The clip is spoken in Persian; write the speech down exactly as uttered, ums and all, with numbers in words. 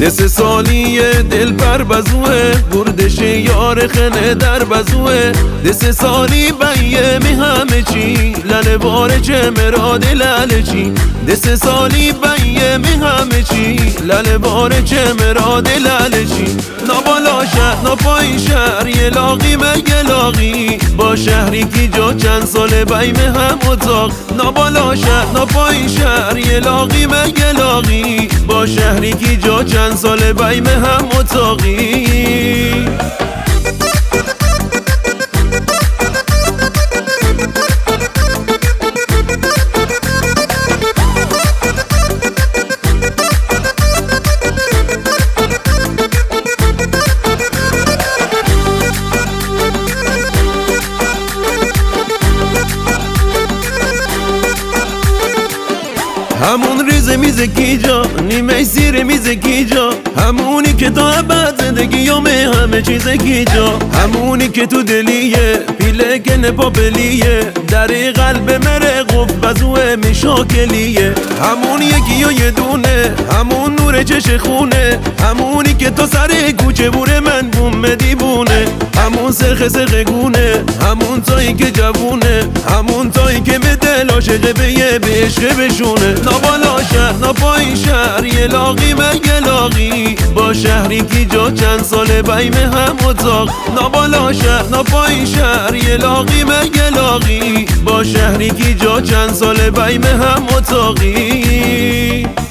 دست سالی دل پر بزوه بردش یار خنه در بزوه دست سالی بیه می همه چی لله باره چه مراد لله چی دست سالی بیه می همه چی لله باره چه مراد لله چی نابالا شهر نپایی شهر یه لاغی مگه لاغی با شهری کی جا چند ساله بیم هم اتاق نابالا شهر نپایی شهر یه لاغی مگه لاغی با شهری کی جا چند ساله بیم هم اتاقی همون ریز میز کی جا نیمه زیر میز کی جا همونی که تا ابد زندگی همه همه چیز کی جا همونی که تو دلیه پیله که نپاپلیه در قلب مره قف بزوه میشاکلیه همون یکی و یه دونه همون نور چش خونه همونی که تو سر کوچه بوره من بوم دیوونه همون سرخ سرخ گونه همون تایی که جوونه همون تایی که به دل عاشقه به یه به عشق بشونه نابالا شهر نپایی شهر یه لاغی مگه لاغی با شهری کی جا چند ساله بیم هم اتاق نابالا شهر نپایی شهر یه لاغی مگه لاغی با شهری کی جا چند ساله بیم هم اتاقی